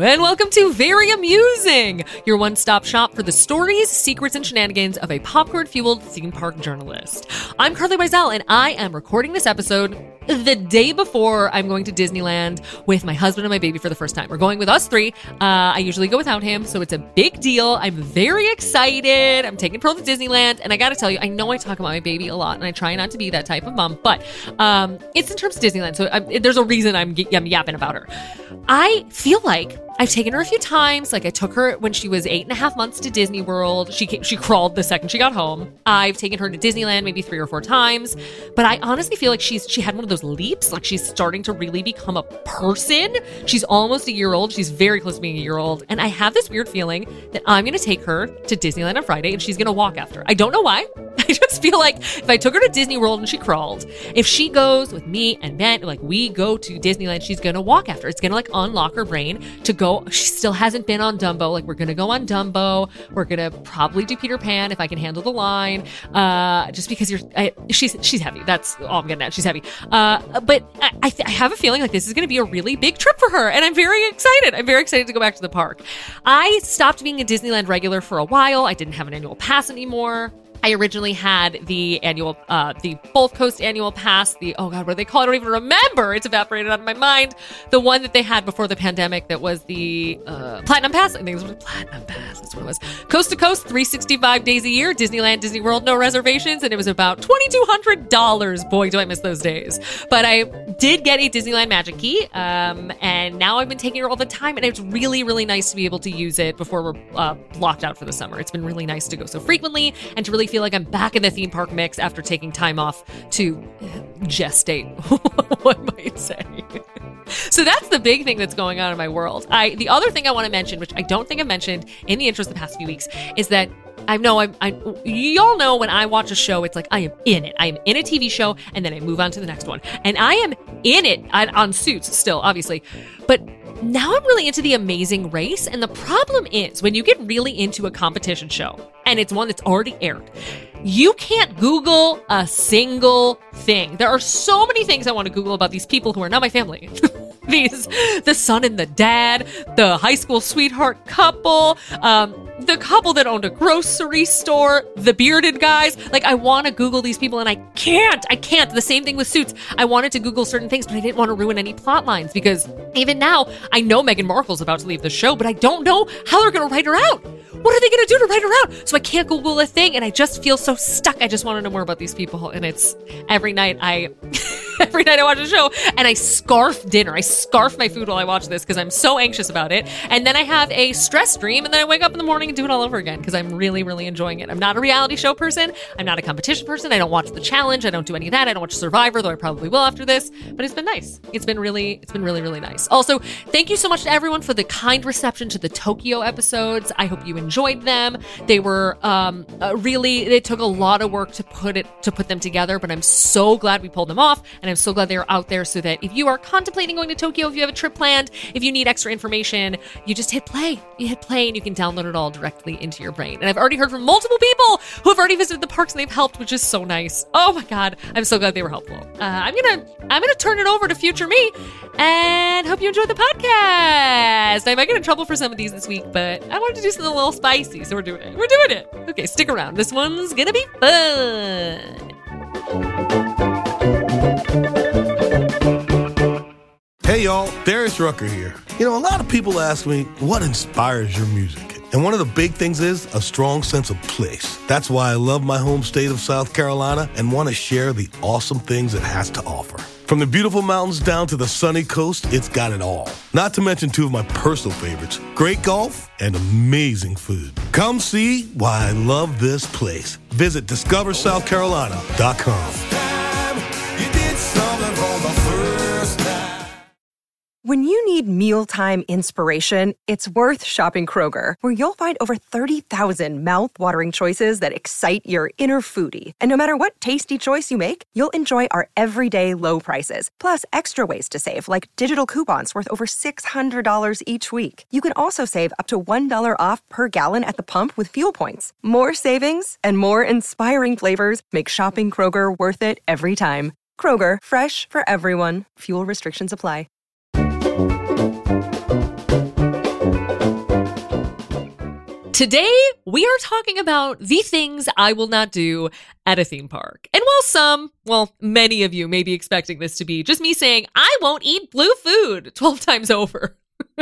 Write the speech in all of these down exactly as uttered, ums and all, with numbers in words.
and welcome to Very Amusing, your one-stop shop for the stories, secrets, and shenanigans of a popcorn-fueled theme park journalist. I'm Carly Wiesel, and I am recording this episode the day before I'm going to Disneyland with my husband and my baby for the first time. We're going with us three. Uh, I usually go without him, so it's a big deal. I'm very excited. I'm taking Pearl to Disneyland, and I gotta tell you, I know I talk about my baby a lot, and I try not to be that type of mom, but um, it's in terms of Disneyland, so I'm, there's a reason I'm, I'm yapping about her. I feel like I've taken her a few times. Like I took her when she was eight and a half months to Disney World. She came, she crawled the second she got home. I've taken her to Disneyland maybe three or four times, but I honestly feel like she's she had one of those leaps. Like she's starting to really become a person. She's almost a year old. She's very close to being a year old, and I have this weird feeling that I'm going to take her to Disneyland on Friday, and she's going to walk after. I don't know why. I just feel like if I took her to Disney World and she crawled, if she goes with me and Ben, like we go to Disneyland, she's going to walk after. It's going to like unlock her brain to go. She still hasn't been on Dumbo. Like we're going to go on Dumbo. We're going to probably do Peter Pan if I can handle the line. Uh, just because you're, I, she's, she's heavy. That's all I'm getting at. She's heavy. Uh, but I, I, th- I have a feeling like this is going to be a really big trip for her. And I'm very excited. I'm very excited to go back to the park. I stopped being a Disneyland regular for a while. I didn't have an annual pass anymore. I originally had the annual, uh, the Both Coast annual pass, the, oh God, what do they call it? I don't even remember. It's evaporated out of my mind. The one that they had before the pandemic that was the uh, Platinum Pass. I think it was the Platinum Pass. That's what it was. Coast to coast, three hundred sixty-five days a year, Disneyland, Disney World, no reservations. And it was about twenty-two hundred dollars. Boy, do I miss those days. But I did get a Disneyland Magic Key. Um, and now I've been taking her all the time. And it's really, really nice to be able to use it before we're uh, locked out for the summer. It's been really nice to go so frequently and to really feel like I'm back in the theme park mix after taking time off to gestate, one might say. So that's the big thing that's going on in my world. I the other thing I want to mention, which I don't think I've mentioned in the intros the past few weeks, is that I know I'm, I, y'all know when I watch a show, it's like I am in it. I am in a T V show, and then I move on to the next one. And I am in it on, on Suits still, obviously. But now I'm really into The Amazing Race, and the problem is when you get really into a competition show, and it's one that's already aired, you can't Google a single thing. There are so many things I want to Google about these people who are not my family. These, the son and the dad, the high school sweetheart couple, um, the couple that owned a grocery store, the bearded guys. Like, I want to Google these people, and I can't. I can't. The same thing with Suits. I wanted to Google certain things, but I didn't want to ruin any plot lines, because even now, I know Meghan Markle's about to leave the show, but I don't know how they're going to write her out. What are they going to do to write her out? So I can't Google a thing, and I just feel so stuck. I just want to know more about these people, and it's every night I... Every night I watch a show, and I scarf dinner. I scarf my food while I watch this because I'm so anxious about it. And then I have a stress dream, and then I wake up in the morning and do it all over again because I'm really, really enjoying it. I'm not a reality show person. I'm not a competition person. I don't watch The Challenge. I don't do any of that. I don't watch Survivor, though I probably will after this. But it's been nice. It's been really, it's been really, really nice. Also, thank you so much to everyone for the kind reception to the Tokyo episodes. I hope you enjoyed them. They were um, uh, really, it took a lot of work to put it, to put them together, but I'm so glad we pulled them off. And I'm so glad they're out there so that if you are contemplating going to Tokyo, if you have a trip planned, if you need extra information, you just hit play. You hit play and you can download it all directly into your brain. And I've already heard from multiple people who have already visited the parks and they've helped, which is so nice. Oh my God. I'm so glad they were helpful. Uh, I'm going to, I'm going to turn it over to future me and hope you enjoyed the podcast. I might get in trouble for some of these this week, but I wanted to do something a little spicy. So we're doing it. We're doing it. Okay. Stick around. This one's going to be fun. Hey y'all, Darius Rucker here. You know, a lot of people ask me, what inspires your music? And one of the big things is a strong sense of place. That's why I love my home state of South Carolina and want to share the awesome things it has to offer. From the beautiful mountains down to the sunny coast, it's got it all. Not to mention two of my personal favorites, great golf and amazing food. Come see why I love this place. Visit discover south carolina dot com. When you need mealtime inspiration, it's worth shopping Kroger, where you'll find over thirty thousand mouth-watering choices that excite your inner foodie. And no matter what tasty choice you make, you'll enjoy our everyday low prices, plus extra ways to save, like digital coupons worth over six hundred dollars each week. You can also save up to one dollar off per gallon at the pump with fuel points. More savings and more inspiring flavors make shopping Kroger worth it every time. Kroger, fresh for everyone. Fuel restrictions apply. Today, we are talking about the things I will not do at a theme park. And while some, well, many of you may be expecting this to be just me saying, I won't eat blue food twelve times over.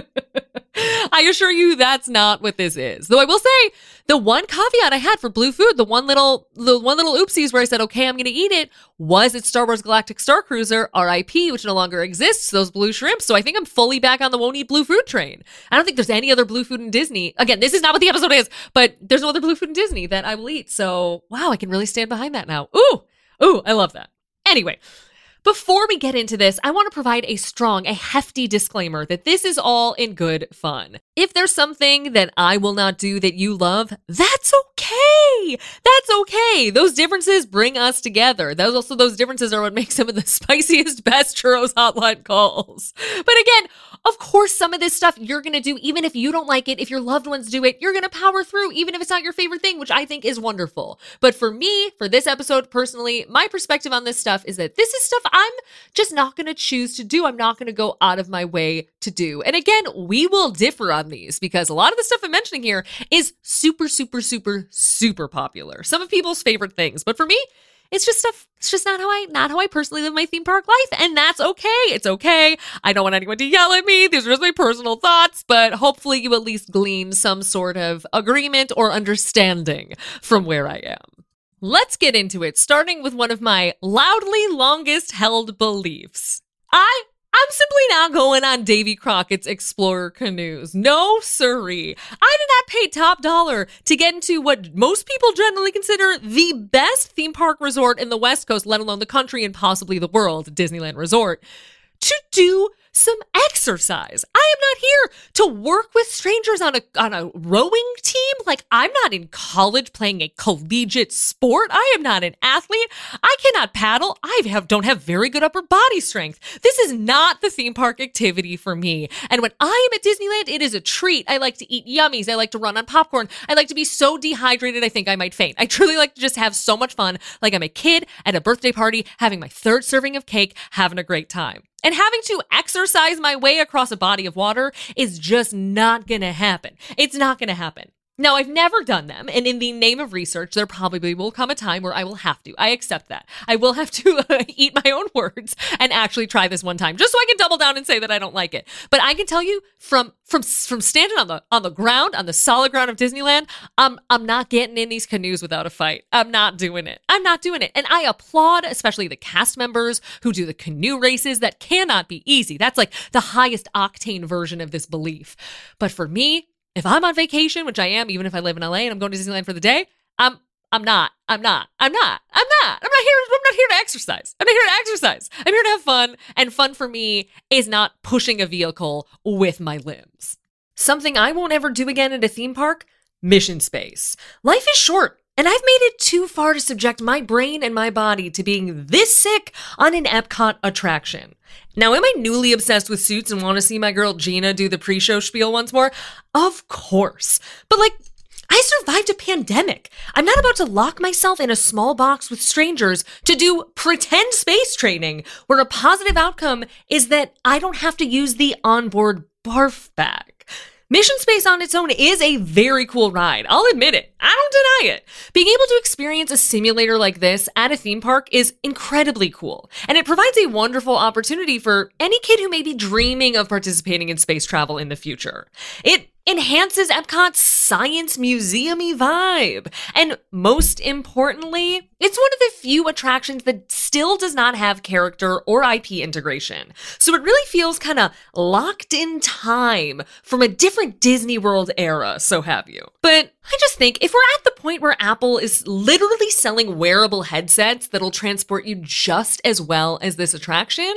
I assure you that's not what this is. Though I will say, the one caveat I had for blue food, the one little the one little oopsies where I said, okay, I'm going to eat it, was at Star Wars Galactic Star Cruiser, R I P, which no longer exists, those blue shrimps. So I think I'm fully back on the won't eat blue food train. I don't think there's any other blue food in Disney. Again, this is not what the episode is, but there's no other blue food in Disney that I will eat. So wow, I can really stand behind that now. Ooh, ooh, I love that. Anyway, before we get into this, I want to provide a strong, a hefty disclaimer that this is all in good fun. If there's something that I will not do that you love, that's okay. That's okay. Those differences bring us together. Those also those differences are what make some of the spiciest, best churros hotline calls. But again, of course, some of this stuff you're going to do even if you don't like it. If your loved ones do it, you're going to power through even if it's not your favorite thing, which I think is wonderful. But for me, for this episode personally, my perspective on this stuff is that this is stuff I'm just not going to choose to do. I'm not going to go out of my way to do. And again, we will differ on these because a lot of the stuff I'm mentioning here is super, super, super, super popular. Some of people's favorite things. But for me, it's just stuff, it's just not how I, not how I personally live my theme park life. And that's okay. It's okay. I don't want anyone to yell at me. These are just my personal thoughts, but hopefully you at least glean some sort of agreement or understanding from where I am. Let's get into it, starting with one of my loudly longest held beliefs. I I'm simply not going on Davy Crockett's Explorer canoes. No, sirree. I did not pay top dollar to get into what most people generally consider the best theme park resort in the West Coast, let alone the country and possibly the world, Disneyland Resort, to do some exercise. I am not here to work with strangers on a on a rowing team. Like, I'm not in college playing a collegiate sport. I am not an athlete. I cannot paddle. I have don't have very good upper body strength. This is not the theme park activity for me. And when I am at Disneyland, it is a treat. I like to eat yummies. I like to run on popcorn. I like to be so dehydrated I think I might faint. I truly like to just have so much fun, like I'm a kid at a birthday party, having my third serving of cake, having a great time. And having to exercise my way across a body of water is just not gonna happen. It's not gonna happen. Now, I've never done them, and in the name of research, there probably will come a time where I will have to. I accept that. I will have to uh, eat my own words and actually try this one time, just so I can double down and say that I don't like it. But I can tell you, from from from standing on the on the ground, on the solid ground of Disneyland, I'm I'm not getting in these canoes without a fight. I'm not doing it. I'm not doing it. And I applaud, especially the cast members who do the canoe races. That cannot be easy. That's like the highest octane version of this belief. But for me, if I'm on vacation, which I am, even if I live in L A and I'm going to Disneyland for the day, I'm I'm not. I'm not. I'm not. I'm not. I'm not here. I'm not here to exercise. I'm not here to exercise. I'm here to have fun. And fun for me is not pushing a vehicle with my limbs. Something I won't ever do again at a theme park: Mission Space. Life is short, and I've made it too far to subject my brain and my body to being this sick on an Epcot attraction. Now, am I newly obsessed with Suits and want to see my girl Gina do the pre-show spiel once more? Of course. But like, I survived a pandemic. I'm not about to lock myself in a small box with strangers to do pretend space training, where a positive outcome is that I don't have to use the onboard barf bag. Mission Space on its own is a very cool ride. I'll admit it. I don't deny it. Being able to experience a simulator like this at a theme park is incredibly cool, and it provides a wonderful opportunity for any kid who may be dreaming of participating in space travel in the future. It enhances Epcot's science museum-y vibe. And most importantly, it's one of the few attractions that still does not have character or I P integration. So it really feels kind of locked in time from a different Disney World era, so have you. But I just think if we're at the point where Apple is literally selling wearable headsets that'll transport you just as well as this attraction,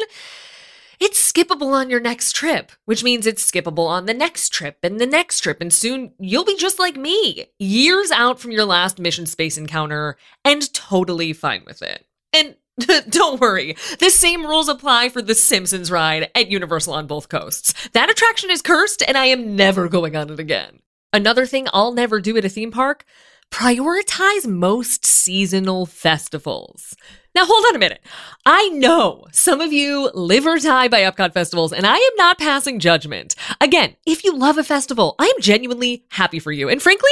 it's skippable on your next trip, which means it's skippable on the next trip and the next trip, and soon you'll be just like me, years out from your last Mission Space encounter, and totally fine with it. And don't worry, the same rules apply for the Simpsons ride at Universal on both coasts. That attraction is cursed, and I am never going on it again. Another thing I'll never do at a theme park: prioritize most seasonal festivals. Now, hold on a minute. I know some of you live or die by Epcot festivals, and I am not passing judgment. Again, if you love a festival, I am genuinely happy for you. And frankly,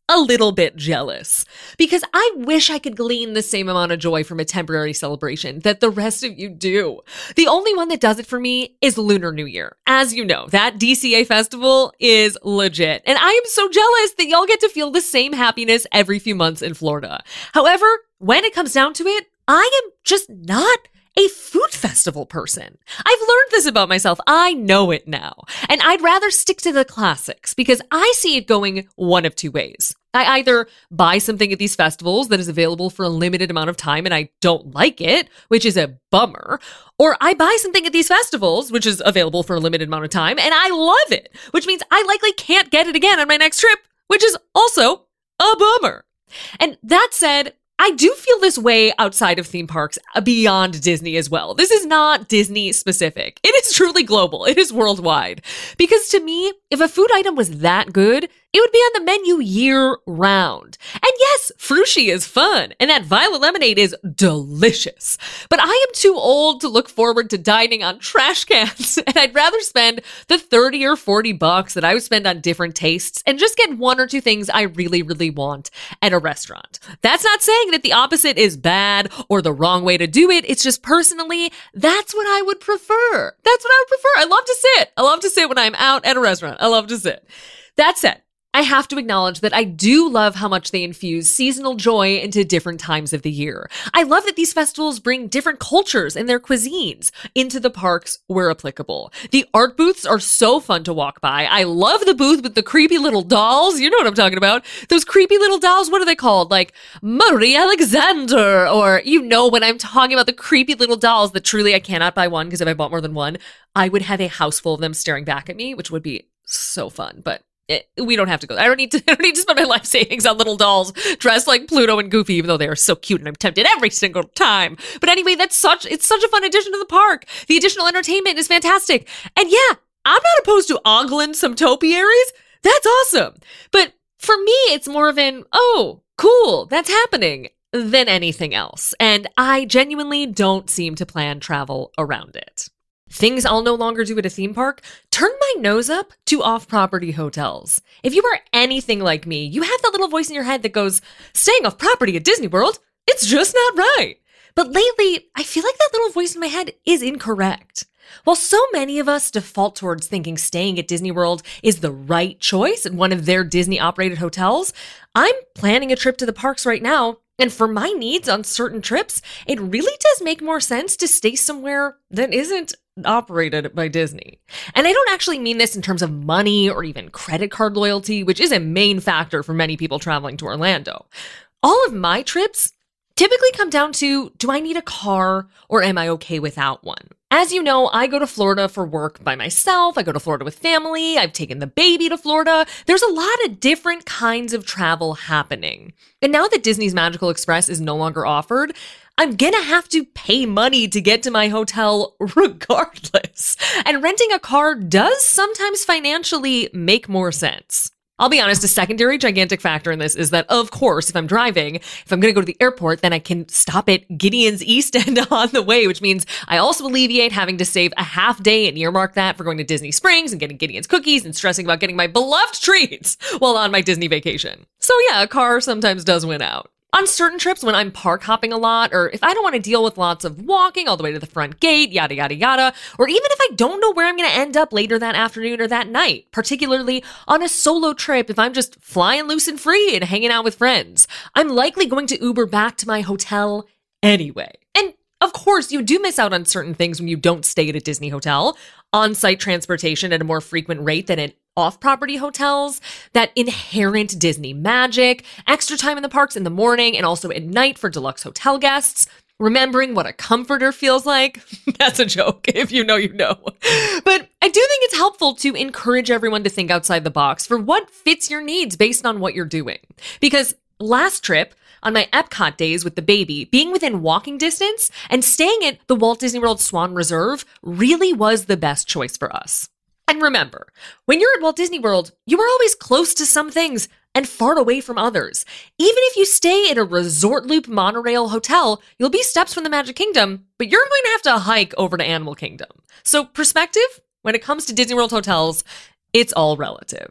a little bit jealous because I wish I could glean the same amount of joy from a temporary celebration that the rest of you do. The only one that does it for me is Lunar New Year. As you know, that D C A festival is legit, and I am so jealous that y'all get to feel the same happiness every few months in Florida. However, when it comes down to it, I am just not a food festival person. I've learned this about myself. I know it now. And I'd rather stick to the classics because I see it going one of two ways. I either buy something at these festivals that is available for a limited amount of time and I don't like it, which is a bummer, or I buy something at these festivals, which is available for a limited amount of time, and I love it, which means I likely can't get it again on my next trip, which is also a bummer. And that said, I do feel this way outside of theme parks beyond Disney as well. This is not Disney specific. It is truly global. It is worldwide. Because to me, if a food item was that good, it would be on the menu year round. And yes, Frushi is fun, and that violet lemonade is delicious. But I am too old to look forward to dining on trash cans, and I'd rather spend the thirty or forty bucks that I would spend on different tastes and just get one or two things I really, really want at a restaurant. That's not saying that the opposite is bad or the wrong way to do it. It's just personally, that's what I would prefer. That's what I would prefer. I love to sit. I love to sit when I'm out at a restaurant. I love to sit. That said, I have to acknowledge that I do love how much they infuse seasonal joy into different times of the year. I love that these festivals bring different cultures and their cuisines into the parks where applicable. The art booths are so fun to walk by. I love the booth with the creepy little dolls. You know what I'm talking about. Those creepy little dolls, what are they called? Like Marie Alexander, or you know when I'm talking about the creepy little dolls that truly I cannot buy one because if I bought more than one, I would have a house full of them staring back at me, which would be so fun, but It, we don't have to go. I don't need to. I don't need to spend my life savings on little dolls dressed like Pluto and Goofy, even though they are so cute and I'm tempted every single time. But anyway, that's such. It's such a fun addition to the park. The additional entertainment is fantastic, and yeah, I'm not opposed to ogling some topiaries. That's awesome. But for me, it's more of an oh, cool, that's happening than anything else, and I genuinely don't seem to plan travel around it. Things I'll no longer do at a theme park: turn my nose up to off-property hotels. If you are anything like me, you have that little voice in your head that goes, staying off-property at Disney World, it's just not right. But lately, I feel like that little voice in my head is incorrect. While so many of us default towards thinking staying at Disney World is the right choice at one of their Disney-operated hotels, I'm planning a trip to the parks right now, and for my needs on certain trips, it really does make more sense to stay somewhere that isn't operated by Disney. And I don't actually mean this in terms of money or even credit card loyalty, which is a main factor for many people traveling to Orlando. All of my trips typically come down to, do I need a car or am I okay without one? As you know, I go to Florida for work by myself. I go to Florida with family. I've taken the baby to Florida. There's a lot of different kinds of travel happening. And now that Disney's Magical Express is no longer offered, I'm gonna have to pay money to get to my hotel regardless. And renting a car does sometimes financially make more sense. I'll be honest, a secondary gigantic factor in this is that, of course, if I'm driving, if I'm going to go to the airport, then I can stop at Gideon's East End on the way, which means I also alleviate having to save a half day and earmark that for going to Disney Springs and getting Gideon's cookies and stressing about getting my beloved treats while on my Disney vacation. So yeah, a car sometimes does win out. On certain trips when I'm park hopping a lot, or if I don't want to deal with lots of walking all the way to the front gate, yada, yada, yada, or even if I don't know where I'm going to end up later that afternoon or that night, particularly on a solo trip, if I'm just flying loose and free and hanging out with friends, I'm likely going to Uber back to my hotel anyway. And of course, you do miss out on certain things when you don't stay at a Disney hotel. On-site transportation at a more frequent rate than at off-property hotels, that inherent Disney magic, extra time in the parks in the morning and also at night for deluxe hotel guests, remembering what a comforter feels like. That's a joke. If you know, you know. But I do think it's helpful to encourage everyone to think outside the box for what fits your needs based on what you're doing. Because last trip, on my Epcot days with the baby, being within walking distance and staying at the Walt Disney World Swan Reserve really was the best choice for us. And remember, when you're at Walt Disney World, you are always close to some things and far away from others. Even if you stay at a Resort Loop monorail hotel, you'll be steps from the Magic Kingdom, but you're going to have to hike over to Animal Kingdom. So perspective, when it comes to Disney World hotels, it's all relative.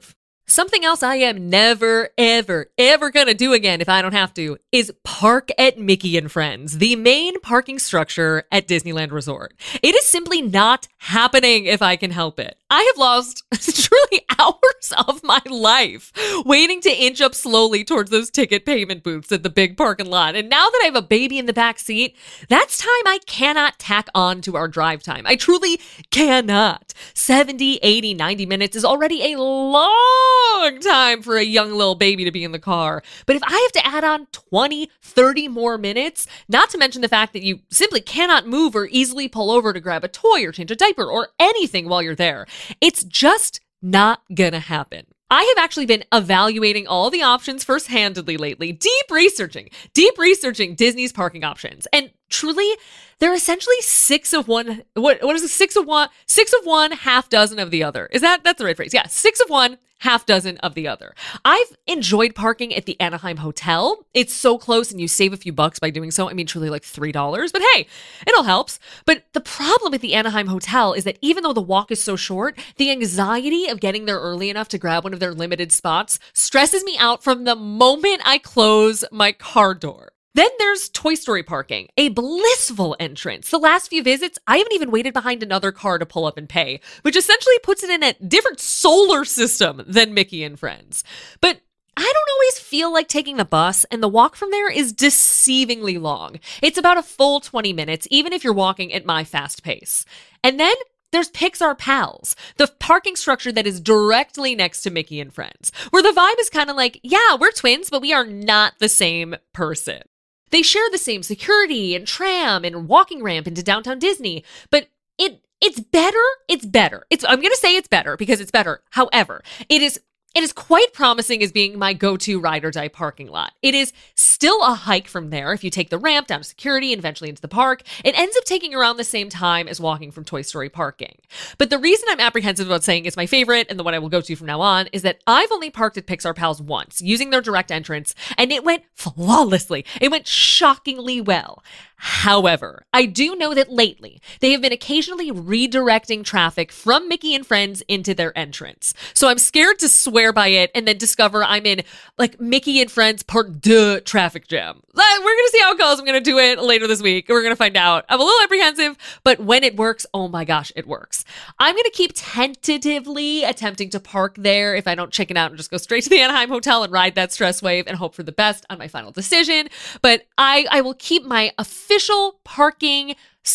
Something else I am never, ever, ever gonna do again if I don't have to is park at Mickey and Friends, the main parking structure at Disneyland Resort. It is simply not happening if I can help it. I have lost truly hours of my life waiting to inch up slowly towards those ticket payment booths at the big parking lot. And now that I have a baby in the back seat, that's time I cannot tack on to our drive time. I truly cannot. seventy, eighty, ninety minutes is already a long long time for a young little baby to be in the car. But if I have to add on twenty, thirty more minutes, not to mention the fact that you simply cannot move or easily pull over to grab a toy or change a diaper or anything while you're there, it's just not gonna happen. I have actually been evaluating all the options first-handedly lately, deep researching, deep researching Disney's parking options. And truly, they're essentially six of one, what, what is it? Six of one, six of one, half dozen of the other. Is that, that's the right phrase? Yeah, six of one, half dozen of the other. I've enjoyed parking at the Anaheim Hotel. It's so close and you save a few bucks by doing so. I mean, truly like three dollars, but hey, it all helps. But the problem with the Anaheim Hotel is that even though the walk is so short, the anxiety of getting there early enough to grab one of their limited spots stresses me out from the moment I close my car door. Then there's Toy Story parking, a blissful entrance. The last few visits, I haven't even waited behind another car to pull up and pay, which essentially puts it in a different solar system than Mickey and Friends. But I don't always feel like taking the bus, and the walk from there is deceivingly long. It's about a full twenty minutes, even if you're walking at my fast pace. And then there's Pixar Pals, the parking structure that is directly next to Mickey and Friends, where the vibe is kind of like, yeah, we're twins, but we are not the same person. They share the same security and tram and walking ramp into downtown Disney, but it it's better. It's better. It's I'm going to say it's better because it's better. However, it is It is quite promising as being my go-to ride or die parking lot. It is still a hike from there if you take the ramp down to security and eventually into the park. It ends up taking around the same time as walking from Toy Story parking. But the reason I'm apprehensive about saying it's my favorite and the one I will go to from now on is that I've only parked at Pixar Pals once using their direct entrance, and it went flawlessly. It went shockingly well. However, I do know that lately they have been occasionally redirecting traffic from Mickey and Friends into their entrance. So I'm scared to swear by it and then discover I'm in like Mickey and Friends part deux traffic jam. We're going to see how it goes. I'm going to do it later this week. We're going to find out. I'm a little apprehensive, but when it works, oh my gosh, it works. I'm going to keep tentatively attempting to park there if I don't chicken out and just go straight to the Anaheim Hotel and ride that stress wave and hope for the best on my final decision. But I, I will keep my official parking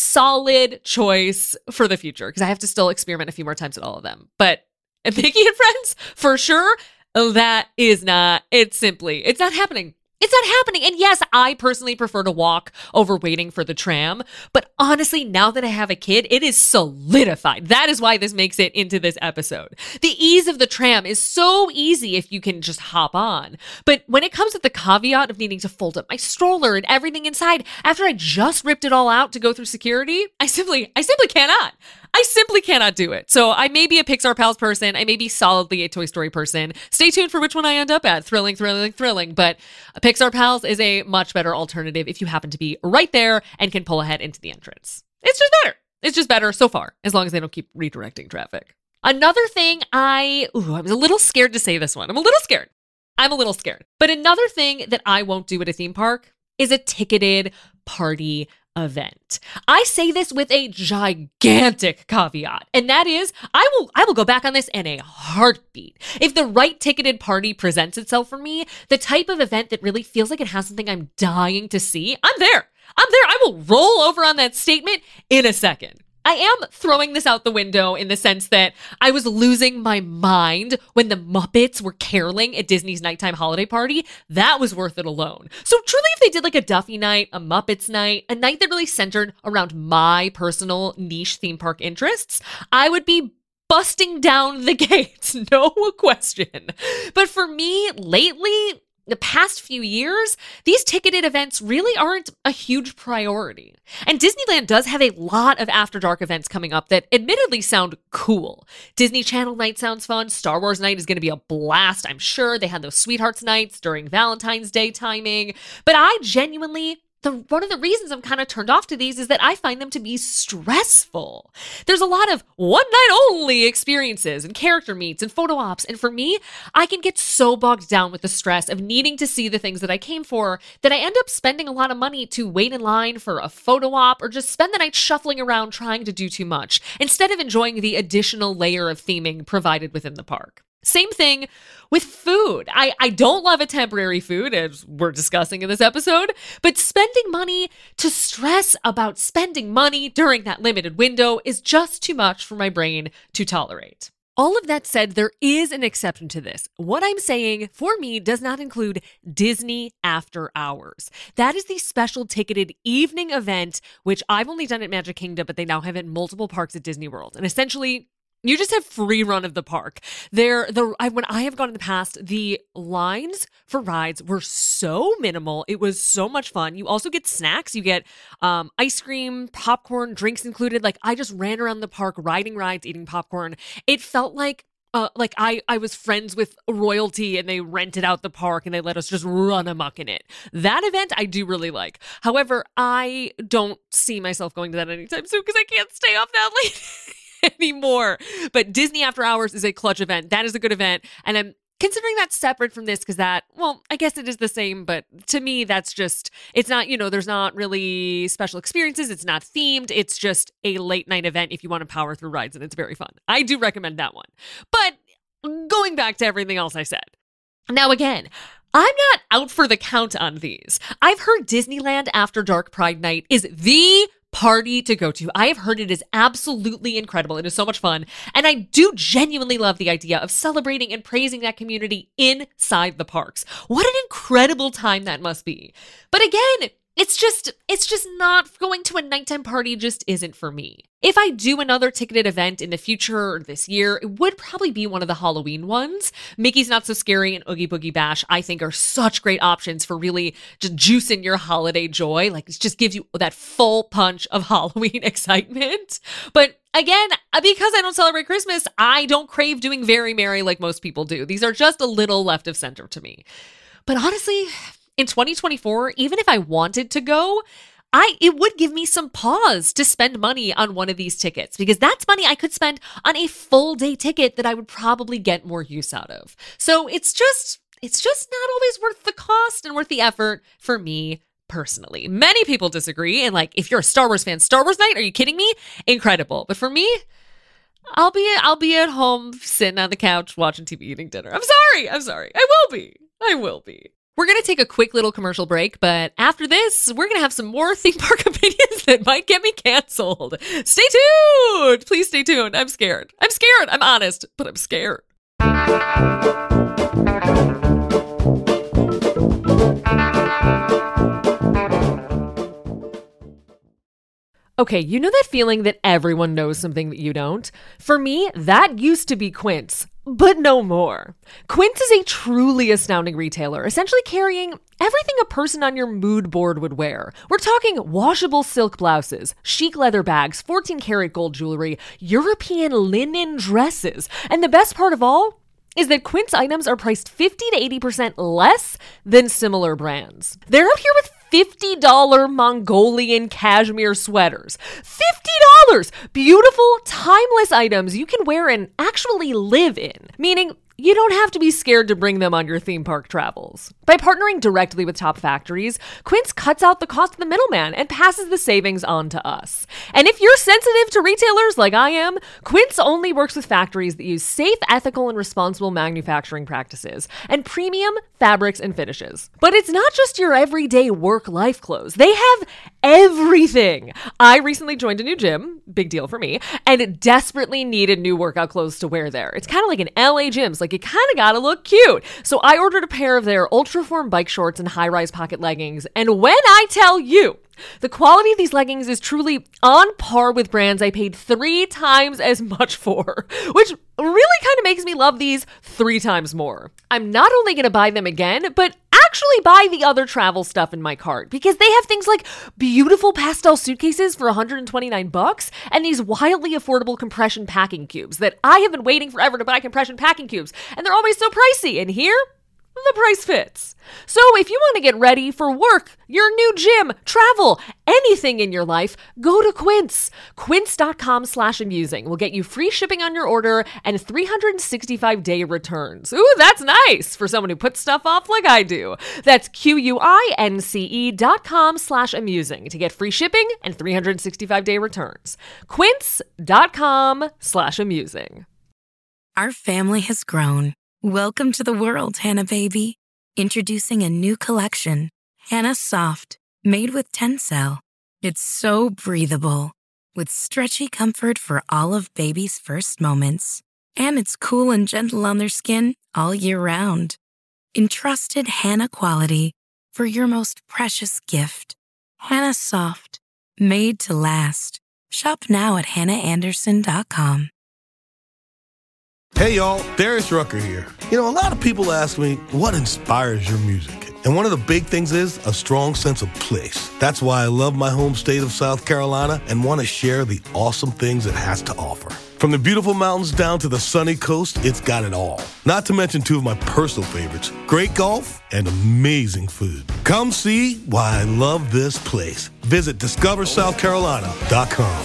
solid choice for the future because I have to still experiment a few more times at all of them. But Mickey and Friends, for sure, that is not, it's simply, it's not happening. It's not happening. And yes, I personally prefer to walk over waiting for the tram. But honestly, now that I have a kid, it is solidified. That is why this makes it into this episode. The ease of the tram is so easy if you can just hop on. But when it comes with the caveat of needing to fold up my stroller and everything inside, after I just ripped it all out to go through security, I simply, I simply cannot. I simply cannot do it. So I may be a Pixar Pals person. I may be solidly a Toy Story person. Stay tuned for which one I end up at. Thrilling, thrilling, thrilling. But Pixar Pals is a much better alternative if you happen to be right there and can pull ahead into the entrance. It's just better. It's just better so far, as long as they don't keep redirecting traffic. Another thing I, ooh, I was a little scared to say this one. I'm a little scared. I'm a little scared. But another thing that I won't do at a theme park is a ticketed party event. I say this with a gigantic caveat, and that is I will I will go back on this in a heartbeat. If the right ticketed party presents itself for me, the type of event that really feels like it has something I'm dying to see, I'm there. I'm there. I will roll over on that statement in a second. I am throwing this out the window in the sense that I was losing my mind when the Muppets were caroling at Disney's nighttime holiday party. That was worth it alone. So truly, if they did like a Duffy night, a Muppets night, a night that really centered around my personal niche theme park interests, I would be busting down the gates, no question. But for me, lately, the past few years, these ticketed events really aren't a huge priority. And Disneyland does have a lot of After Dark events coming up that admittedly sound cool. Disney Channel night sounds fun. Star Wars night is going to be a blast, I'm sure. They had those Sweethearts nights during Valentine's Day timing. But I genuinely the one of the reasons I'm kind of turned off to these is that I find them to be stressful. There's a lot of one night only experiences and character meets and photo ops. And for me, I can get so bogged down with the stress of needing to see the things that I came for that I end up spending a lot of money to wait in line for a photo op or just spend the night shuffling around trying to do too much instead of enjoying the additional layer of theming provided within the park. Same thing with food. I, I don't love a temporary food, as we're discussing in this episode, but spending money to stress about spending money during that limited window is just too much for my brain to tolerate. All of that said, there is an exception to this. What I'm saying, for me, does not include Disney After Hours. That is the special ticketed evening event, which I've only done at Magic Kingdom, but they now have it in multiple parks at Disney World. And essentially, you just have free run of the park. There, the I, when I have gone in the past, the lines for rides were so minimal. It was so much fun. You also get snacks. You get um, ice cream, popcorn, drinks included. Like I just ran around the park, riding rides, eating popcorn. It felt like uh, like I I was friends with royalty, and they rented out the park and they let us just run amok in it. That event I do really like. However, I don't see myself going to that anytime soon because I can't stay up that late anymore. But Disney After Hours is a clutch event. That is a good event. And I'm considering that separate from this because that, well, I guess it is the same, but to me, that's just, it's not, you know, there's not really special experiences. It's not themed. It's just a late night event if you want to power through rides, and it's very fun. I do recommend that one. But going back to everything else I said. Now, again, I'm not out for the count on these. I've heard Disneyland After Dark Pride Night is the party to go to. I have heard it is absolutely incredible. It is so much fun. And I do genuinely love the idea of celebrating and praising that community inside the parks. What an incredible time that must be. But again, it's just, it's just not going to a nighttime party just isn't for me. If I do another ticketed event in the future or this year, it would probably be one of the Halloween ones. Mickey's Not So Scary and Oogie Boogie Bash, I think, are such great options for really just juicing your holiday joy. Like, it just gives you that full punch of Halloween excitement. But again, because I don't celebrate Christmas, I don't crave doing Very Merry like most people do. These are just a little left of center to me. But honestly, in twenty twenty-four, even if I wanted to go, I it would give me some pause to spend money on one of these tickets because that's money I could spend on a full day ticket that I would probably get more use out of. So it's just it's just not always worth the cost and worth the effort for me personally. Many people disagree, and like, if you're a Star Wars fan, Star Wars night, are you kidding me? Incredible. But for me, I'll be I'll be at home sitting on the couch watching T V, eating dinner. I'm sorry. I'm sorry. I will be. I will be. We're going to take a quick little commercial break, but after this, we're going to have some more theme park opinions that might get me canceled. Stay tuned! Please stay tuned. I'm scared. I'm scared. I'm honest, but I'm scared. Okay, you know that feeling that everyone knows something that you don't? For me, that used to be Quince, but no more. Quince is a truly astounding retailer, essentially carrying everything a person on your mood board would wear. We're talking washable silk blouses, chic leather bags, fourteen karat gold jewelry, European linen dresses, and the best part of all is that Quince items are priced fifty to eighty percent less than similar brands. They're out here with fifty dollars Mongolian cashmere sweaters. fifty dollars! Beautiful, timeless items you can wear and actually live in. Meaning, you don't have to be scared to bring them on your theme park travels. By partnering directly with top factories, Quince cuts out the cost of the middleman and passes the savings on to us. And if you're sensitive to retailers like I am, Quince only works with factories that use safe, ethical, and responsible manufacturing practices and premium fabrics and finishes. But it's not just your everyday work-life clothes. They have everything. I recently joined a new gym, big deal for me, and desperately needed new workout clothes to wear there. It's kind of like an L A gym. Like, you kind of gotta look cute. So I ordered a pair of their Ultraform bike shorts and high-rise pocket leggings. And when I tell you, the quality of these leggings is truly on par with brands I paid three times as much for, which really kind of makes me love these three times more. I'm not only going to buy them again, but actually buy the other travel stuff in my cart because they have things like beautiful pastel suitcases for one hundred twenty-nine bucks and these wildly affordable compression packing cubes that I have been waiting forever to buy compression packing cubes, and they're always so pricey. And here, the price fits. So if you want to get ready for work, your new gym, travel, anything in your life, go to Quince. Quince.com slash amusing will get you free shipping on your order and three hundred sixty-five day returns. Ooh, that's nice for someone who puts stuff off like I do. That's Q-U-I-N-C-E dot com slash amusing to get free shipping and three hundred sixty-five day returns. Quince.com slash amusing. Our family has grown. Welcome to the world, Hannah baby. Introducing a new collection, Hannah Soft, made with Tencel. It's so breathable, with stretchy comfort for all of baby's first moments. And it's cool and gentle on their skin all year round. Entrusted Hannah quality for your most precious gift. Hannah Soft, made to last. Shop now at hannah anderson dot com. Hey y'all, Darius Rucker here. You know, a lot of people ask me, what inspires your music? And one of the big things is a strong sense of place. That's why I love my home state of South Carolina and want to share the awesome things it has to offer. From the beautiful mountains down to the sunny coast, it's got it all. Not to mention two of my personal favorites, great golf and amazing food. Come see why I love this place. Visit discover south carolina dot com.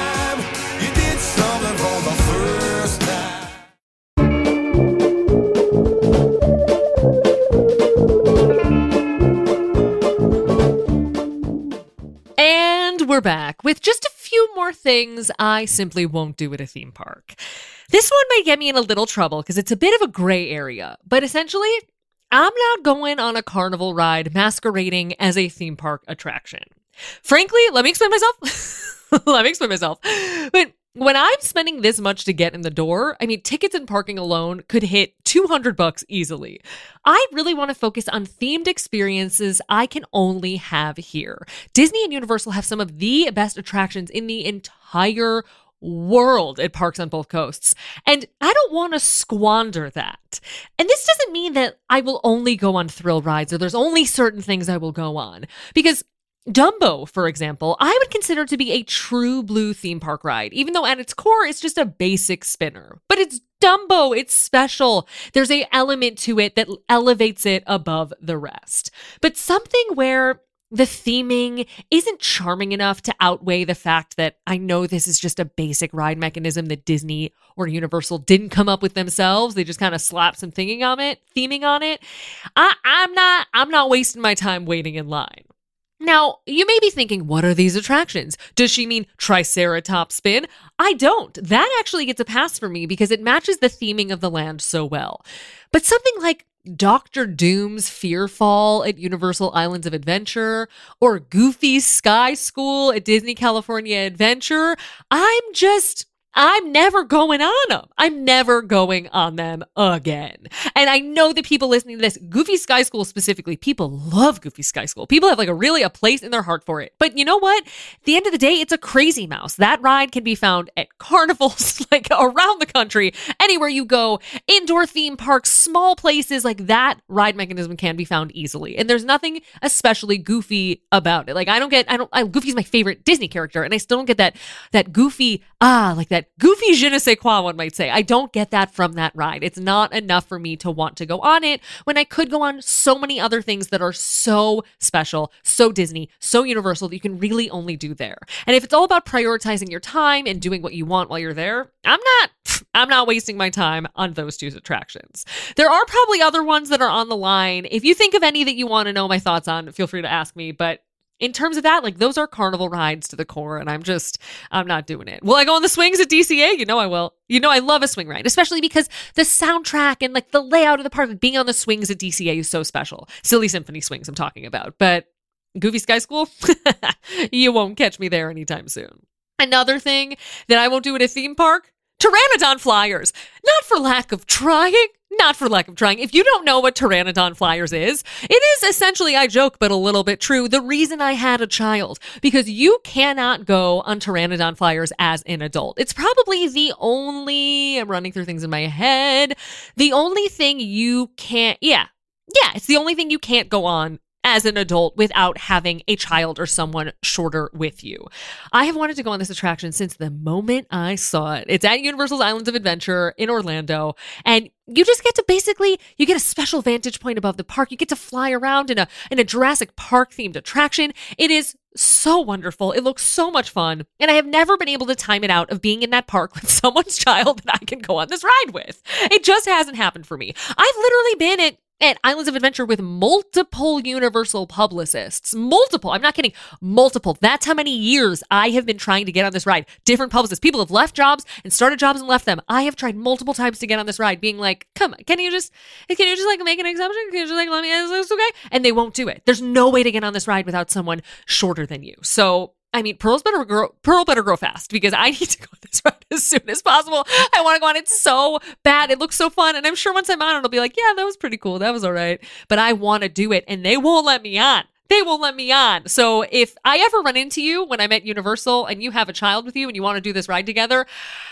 We're back with just a few more things I simply won't do at a theme park. This one may get me in a little trouble because it's a bit of a gray area, but essentially, I'm not going on a carnival ride masquerading as a theme park attraction. Frankly, let me explain myself. let me explain myself. But when I'm spending this much to get in the door, I mean, tickets and parking alone could hit two hundred bucks easily. I really want to focus on themed experiences I can only have here. Disney and Universal have some of the best attractions in the entire world at parks on both coasts. And I don't want to squander that. And this doesn't mean that I will only go on thrill rides or there's only certain things I will go on. Because Dumbo, for example, I would consider to be a true blue theme park ride, even though at its core, it's just a basic spinner. But it's Dumbo. It's special. There's a element to it that elevates it above the rest. But something where the theming isn't charming enough to outweigh the fact that I know this is just a basic ride mechanism that Disney or Universal didn't come up with themselves. They just kind of slapped some theming on it, theming on it. I, I'm not, I'm not wasting my time waiting in line. Now, you may be thinking, what are these attractions? Does she mean Triceratops spin? I don't. That actually gets a pass for me because it matches the theming of the land so well. But something like Doctor Doom's Fearfall at Universal Islands of Adventure or Goofy's Sky School at Disney California Adventure, I'm just... I'm never going on them. I'm never going on them again. And I know that people listening to this, Goofy Sky School specifically, people love Goofy Sky School. People have like a really a place in their heart for it. But you know what? At the end of the day, it's a Crazy Mouse. That ride can be found at carnivals like around the country, anywhere you go, indoor theme parks, small places like that ride mechanism can be found easily. And there's nothing especially goofy about it. Like I don't get, I don't, I, Goofy's my favorite Disney character and I still don't get that, that goofy, ah, like that goofy je ne sais quoi, one might say. I don't get that from that ride. It's not enough for me to want to go on it when I could go on so many other things that are so special, so Disney, so Universal that you can really only do there. And if it's all about prioritizing your time and doing what you want while you're there, I'm not, I'm not wasting my time on those two attractions. There are probably other ones that are on the line. If you think of any that you want to know my thoughts on, feel free to ask me, but in terms of that, like those are carnival rides to the core and I'm just, I'm not doing it. Will I go on the swings at D C A? You know I will. You know I love a swing ride, especially because the soundtrack and like the layout of the park, like being on the swings at D C A is so special. Silly Symphony swings I'm talking about. But Goofy Sky School, you won't catch me there anytime soon. Another thing that I won't do at a theme park, Pteranodon Flyers. Not for lack of trying. Not for lack of trying. If you don't know what Pteranodon Flyers is, it is essentially, I joke, but a little bit true, the reason I had a child. Because you cannot go on Pteranodon Flyers as an adult. It's probably the only, I'm running through things in my head, the only thing you can't, yeah, yeah, it's the only thing you can't go on as an adult without having a child or someone shorter with you. I have wanted to go on this attraction since the moment I saw it. It's at Universal's Islands of Adventure in Orlando, and you just get to basically, you get a special vantage point above the park. You get to fly around in a in a Jurassic Park themed attraction. It is so wonderful. It looks so much fun. And I have never been able to time it out of being in that park with someone's child that I can go on this ride with. It just hasn't happened for me. I've literally been at At Islands of Adventure with multiple Universal publicists. Multiple. I'm not kidding. Multiple. That's how many years I have been trying to get on this ride. Different publicists. People have left jobs and started jobs and left them. I have tried multiple times to get on this ride, being like, come on, can you just, can you just like make an exception? Can you just like let me, is this okay? And they won't do it. There's no way to get on this ride without someone shorter than you. So I mean, Pearl's better grow, Pearl better grow fast because I need to go on this ride as soon as possible. I want to go on it so bad. It looks so fun. And I'm sure once I'm on it, I'll be like, yeah, that was pretty cool. That was all right. But I want to do it and they won't let me on. They won't let me on. So if I ever run into you when I'm at Universal and you have a child with you and you want to do this ride together,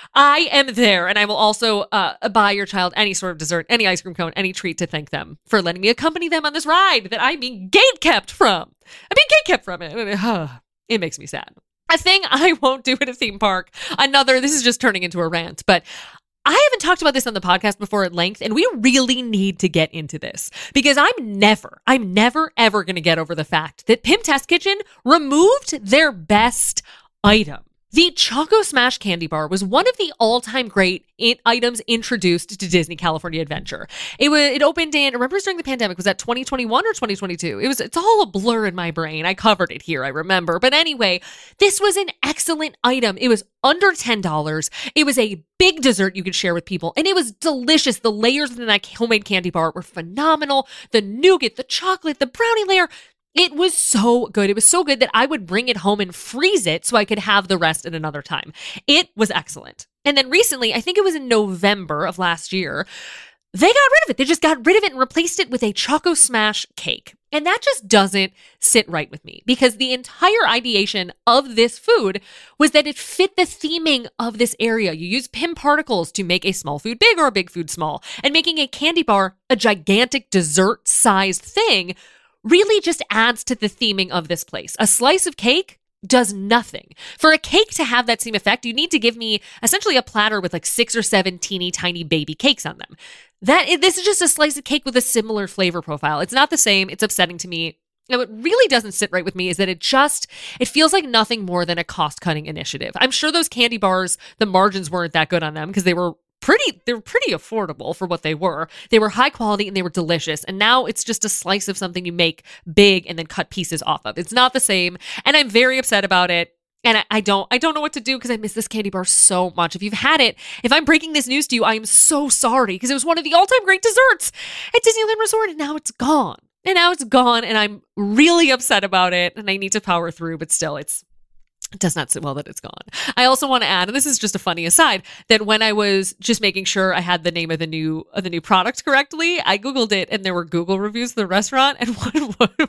I am there. And I will also uh, buy your child any sort of dessert, any ice cream cone, any treat to thank them for letting me accompany them on this ride that I'm being gate-kept from. I'm being gate-kept from it. It makes me sad. A thing I won't do at a theme park. Another, this is just turning into a rant, but I haven't talked about this on the podcast before at length, and we really need to get into this because I'm never, I'm never, ever going to get over the fact that Pimp Test Kitchen removed their best item. The Choco Smash candy bar was one of the all-time great it, items introduced to Disney California Adventure. It was it opened in, I remember during the pandemic, was that twenty twenty-one or twenty twenty-two? It was, it's all a blur in my brain. I covered it here, I remember. But anyway, this was an excellent item. It was under ten dollars. It was a big dessert you could share with people, and it was delicious. The layers in that homemade candy bar were phenomenal. The nougat, the chocolate, the brownie layer. It was so good. It was so good that I would bring it home and freeze it so I could have the rest at another time. It was excellent. And then recently, I think it was in November of last year, they got rid of it. They just got rid of it and replaced it with a Choco Smash cake. And that just doesn't sit right with me because the entire ideation of this food was that it fit the theming of this area. You use Pim particles to make a small food big or a big food small. And making a candy bar a gigantic dessert-sized thing really just adds to the theming of this place. A slice of cake does nothing. For a cake to have that same effect, you need to give me essentially a platter with like six or seven teeny tiny baby cakes on them. That this is just a slice of cake with a similar flavor profile. It's not the same. It's upsetting to me. Now, what really doesn't sit right with me is that it just, it feels like nothing more than a cost-cutting initiative. I'm sure those candy bars, the margins weren't that good on them because they were pretty, they were pretty affordable for what they were. They were high quality and they were delicious. And now it's just a slice of something you make big and then cut pieces off of. It's not the same. And I'm very upset about it. And I, I don't, I don't know what to do because I miss this candy bar so much. If you've had it, if I'm breaking this news to you, I am so sorry because it was one of the all-time great desserts at Disneyland Resort and now it's gone. And now it's gone and I'm really upset about it and I need to power through, but still it's, it does not sit well that it's gone. I also want to add, and this is just a funny aside, that when I was just making sure I had the name of the new of the new product correctly, I Googled it and there were Google reviews of the restaurant and one, one,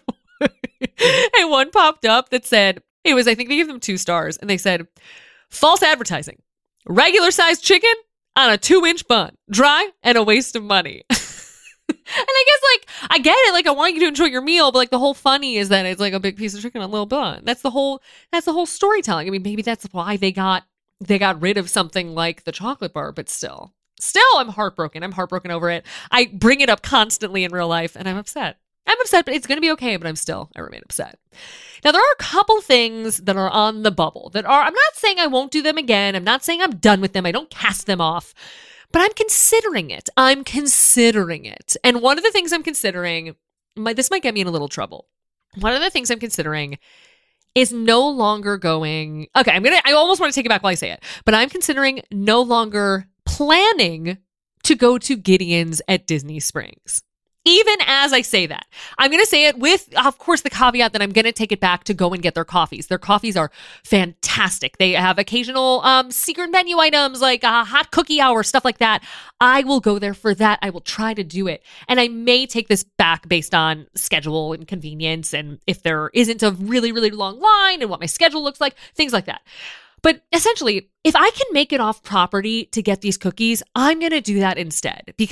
and one popped up that said, it was, I think they gave them two stars and they said, false advertising, regular sized chicken on a two inch bun, dry and a waste of money. And I guess, like, I get it. Like, I want you to enjoy your meal, but, like, the whole funny is that it's, like, a big piece of chicken on a little bun. That's the whole, that's the whole storytelling. I mean, maybe that's why they got, they got rid of something like the chocolate bar, but still. Still, I'm heartbroken. I'm heartbroken over it. I bring it up constantly in real life, and I'm upset. I'm upset, but it's going to be okay, but I'm still, I remain upset. Now, there are a couple things that are on the bubble that are, I'm not saying I won't do them again. I'm not saying I'm done with them. I don't cast them off. But I'm considering it. I'm considering it. And one of the things I'm considering, my, this might get me in a little trouble. One of the things I'm considering is no longer going, okay, I'm going to, I almost want to take it back while I say it, but I'm considering no longer planning to go to Gideon's at Disney Springs. Even as I say that, I'm going to say it with, of course, the caveat that I'm going to take it back to go and get their coffees. Their coffees are fantastic. They have occasional um, secret menu items like a hot cookie hour, stuff like that. I will go there for that. I will try to do it. And I may take this back based on schedule and convenience and if there isn't a really, really long line and what my schedule looks like, things like that. But essentially, if I can make it off property to get these cookies, I'm going to do that instead because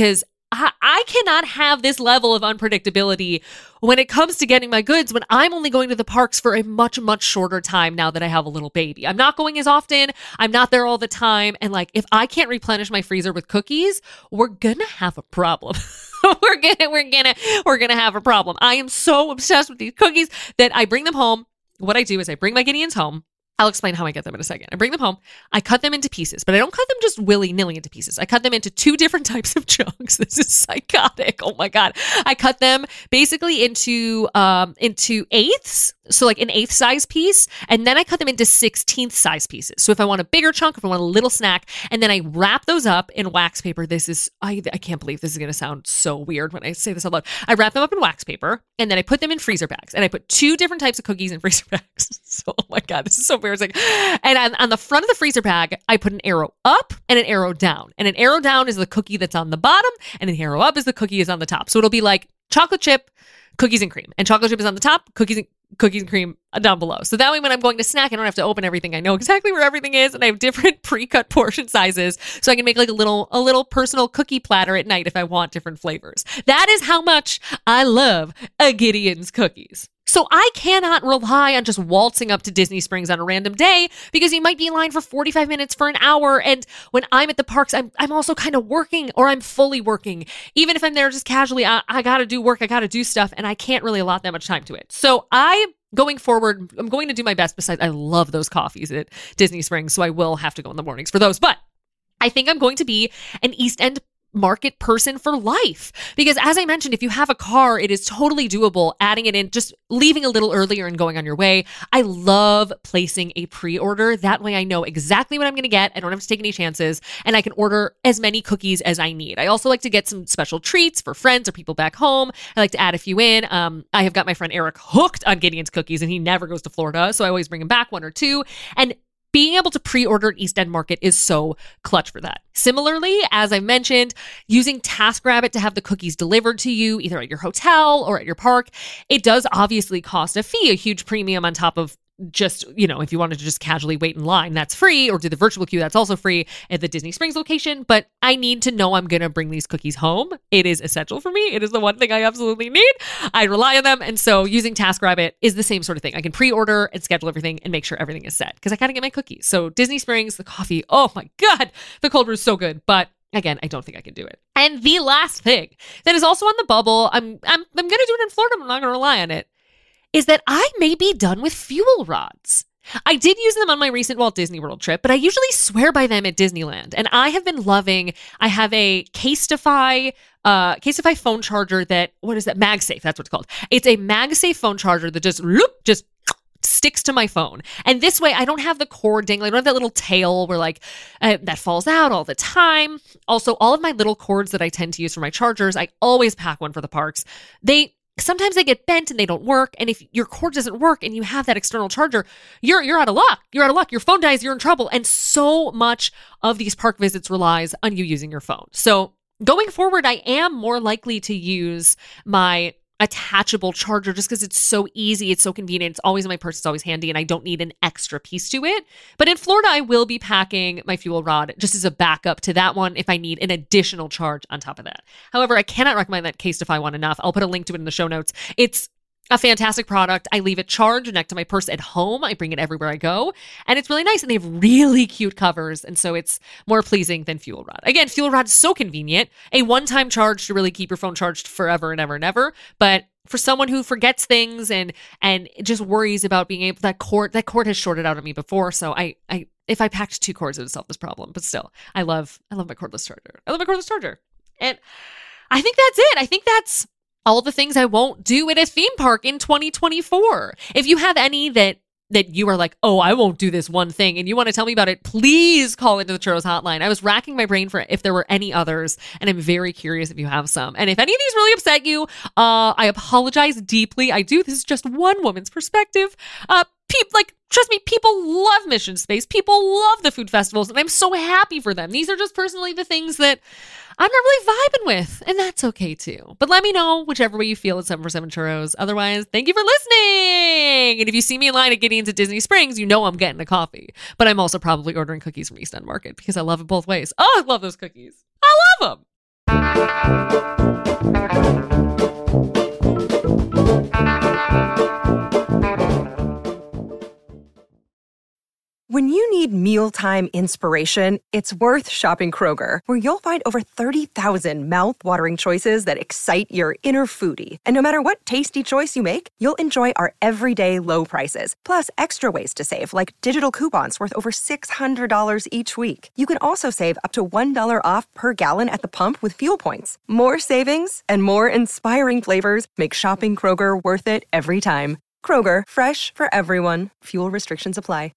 I, I cannot have this level of unpredictability when it comes to getting my goods when I'm only going to the parks for a much, much shorter time now that I have a little baby. I'm not going as often. I'm not there all the time. And like, if I can't replenish my freezer with cookies, we're gonna have a problem. we're gonna, we're gonna, we're gonna have a problem. I am so obsessed with these cookies that I bring them home. What I do is I bring my Gideons home. I'll explain how I get them in a second. I bring them home. I cut them into pieces, but I don't cut them just willy-nilly into pieces. I cut them into two different types of chunks. This is psychotic. Oh my God. I cut them basically into, um, into eighths. So like an eighth size piece. And then I cut them into sixteenth size pieces. So if I want a bigger chunk, if I want a little snack, and then I wrap those up in wax paper. This is, I, I can't believe this is going to sound so weird when I say this out loud. I wrap them up in wax paper and then I put them in freezer bags, and I put two different types of cookies in freezer bags. So, oh my God, this is so embarrassing. And on, on the front of the freezer bag, I put an arrow up and an arrow down. And an arrow down is the cookie that's on the bottom, and an arrow up is the cookie is on the top. So it'll be like chocolate chip, cookies and cream. And chocolate chip is on the top, cookies and cookies and cream down below. So that way when I'm going to snack, I don't have to open everything. I know exactly where everything is, and I have different pre-cut portion sizes. So I can make like a little a little personal cookie platter at night if I want different flavors. That is how much I love a Gideon's cookies. So I cannot rely on just waltzing up to Disney Springs on a random day, because you might be in line for forty-five minutes for an hour. And when I'm at the parks, I'm I'm also kind of working, or I'm fully working. Even if I'm there just casually, I, I got to do work, I got to do stuff, and I can't really allot that much time to it. So I, going forward, I'm going to do my best. Besides, I love those coffees at Disney Springs, so I will have to go in the mornings for those. But I think I'm going to be an East End market person for life, because as I mentioned, if you have a car, it is totally doable adding it in, just leaving a little earlier and going on your way. I love placing a pre-order. That way I know exactly what I'm going to get. I don't have to take any chances, and I can order as many cookies as I need. I also like to get some special treats for friends or people back home. I like to add a few in. Um, I have got my friend Eric hooked on Gideon's cookies, and he never goes to Florida, so I always bring him back one or two. And being able to pre-order at East End Market is so clutch for that. Similarly, as I mentioned, using TaskRabbit to have the cookies delivered to you either at your hotel or at your park, it does obviously cost a fee, a huge premium on top of just, you know, if you wanted to just casually wait in line, that's free, or do the virtual queue, that's also free at the Disney Springs location. But I need to know I'm going to bring these cookies home. It is essential for me. It is the one thing I absolutely need. I rely on them. And so using TaskRabbit is the same sort of thing. I can pre-order and schedule everything and make sure everything is set, because I got to get my cookies. So Disney Springs, the coffee, oh my God, the cold brew is so good. But again, I don't think I can do it. And the last thing that is also on the bubble, I'm I'm I'm going to do it in Florida, but I'm not going to rely on it, is that I may be done with fuel rods. I did use them on my recent Walt Disney World trip, but I usually swear by them at Disneyland. And I have been loving, I have a Casetify, uh, Casetify phone charger that, what is that? MagSafe, that's what it's called. It's a MagSafe phone charger that just, loop, just sticks to my phone. And this way I don't have the cord dangling. I don't have that little tail where like uh, that falls out all the time. Also, all of my little cords that I tend to use for my chargers, I always pack one for the parks. They Sometimes they get bent and they don't work. And if your cord doesn't work and you have that external charger, you're you're out of luck. You're out of luck. Your phone dies, you're in trouble. And so much of these park visits relies on you using your phone. So going forward, I am more likely to use my attachable charger just because it's so easy. It's so convenient. It's always in my purse. It's always handy, and I don't need an extra piece to it. But in Florida, I will be packing my fuel rod just as a backup to that one if I need an additional charge on top of that. However, I cannot recommend that Casetify one enough. I'll put a link to it in the show notes. It's a fantastic product. I leave it charged next to my purse at home. I bring it everywhere I go, and it's really nice. And they have really cute covers, and so it's more pleasing than Fuel Rod. Again, Fuel Rod is so convenient. A one-time charge to really keep your phone charged forever and ever and ever. But for someone who forgets things and and just worries about being able, that cord that cord has shorted out on me before. So I I if I packed two cords, it would solve this problem. But still, I love I love my cordless charger. I love my cordless charger, and I think that's it. I think that's all the things I won't do at a theme park in twenty twenty-four. If you have any that that you are like, oh, I won't do this one thing, and you want to tell me about it, please call into the Churros Hotline. I was racking my brain for if there were any others, and I'm very curious if you have some. And if any of these really upset you, uh, I apologize deeply. I do. This is just one woman's perspective. Uh, people like, trust me, people love Mission Space. People love the food festivals, and I'm so happy for them. These are just personally the things that I'm not really vibing with, and that's okay too. But let me know whichever way you feel at seven four seven Churros. Otherwise, thank you for listening. And if you see me in line at Gideon's at Disney Springs, you know I'm getting a coffee. But I'm also probably ordering cookies from East End Market because I love it both ways. Oh, I love those cookies. I love them. need mealtime inspiration, it's worth shopping Kroger, where you'll find over thirty thousand mouth-watering choices that excite your inner foodie. And no matter what tasty choice you make, you'll enjoy our everyday low prices, plus extra ways to save, like digital coupons worth over six hundred dollars each week. You can also save up to one dollar off per gallon at the pump with fuel points. More savings and more inspiring flavors make shopping Kroger worth it every time. Kroger, fresh for everyone. Fuel restrictions apply.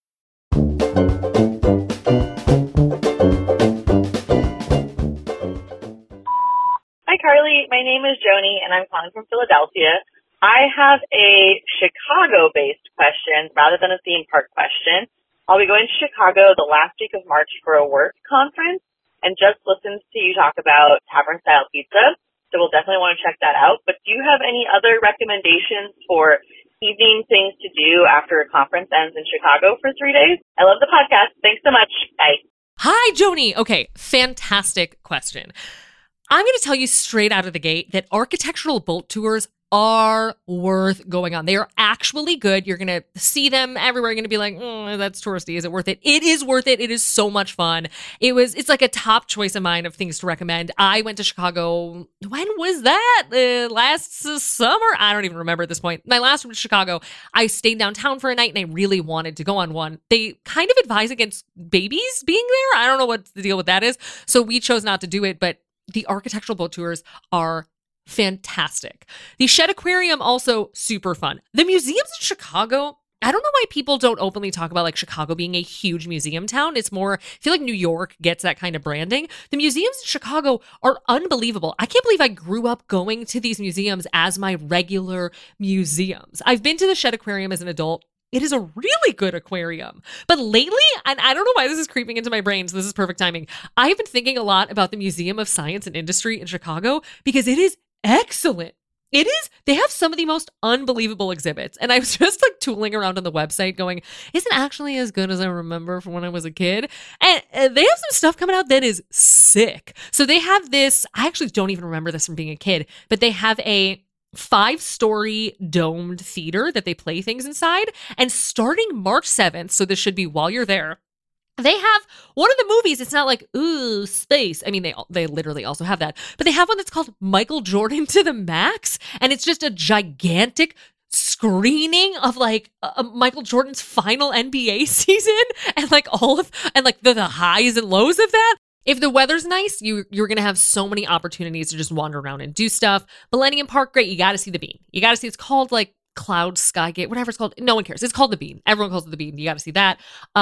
Hi, Carly. My name is Joni, and I'm calling from Philadelphia. I have a Chicago-based question rather than a theme park question. I'll be going to Chicago the last week of March for a work conference and just listened to you talk about tavern-style pizza, so we'll definitely want to check that out. But do you have any other recommendations for evening things to do after a conference ends in Chicago for three days? I love the podcast. Thanks so much. Bye. Hi, Joni. Okay, fantastic question. I'm going to tell you straight out of the gate that architectural boat tours are worth going on. They are actually good. You're going to see them everywhere. You're going to be like, mm, that's touristy. Is it worth it? It is worth it. It is so much fun. It was, it's like a top choice of mine of things to recommend. I went to Chicago. When was that? Uh, last uh, summer? I don't even remember at this point. My last trip to Chicago, I stayed downtown for a night and I really wanted to go on one. They kind of advise against babies being there. I don't know what the deal with that is. So we chose not to do it, but the architectural boat tours are fantastic. The Shed Aquarium, also super fun. The museums in Chicago, I don't know why people don't openly talk about like Chicago being a huge museum town. It's more, I feel like New York gets that kind of branding. The museums in Chicago are unbelievable. I can't believe I grew up going to these museums as my regular museums. I've been to the Shed Aquarium as an adult. It is a really good aquarium. But lately, and I don't know why this is creeping into my brain, so this is perfect timing. I've been thinking a lot about the Museum of Science and Industry in Chicago because it is excellent. It is, they have some of the most unbelievable exhibits. And I was just like tooling around on the website going, isn't actually as good as I remember from when I was a kid. And uh, they have some stuff coming out that is sick. So they have this, I actually don't even remember this from being a kid, but they have a five-story domed theater that they play things inside. And starting March seventh, so this should be while you're there, they have one of the movies. It's not like, ooh, space. I mean, they they literally also have that. But they have one that's called Michael Jordan to the Max. And it's just a gigantic screening of like uh, Michael Jordan's final N B A season and like all of, and like the, the highs and lows of that. If the weather's nice, you, you're going to have so many opportunities to just wander around and do stuff. Millennium Park, great. You got to see the Bean. You got to see, it's called like Cloud Skygate, whatever it's called. No one cares. It's called the Bean. Everyone calls it the Bean. You got to see that.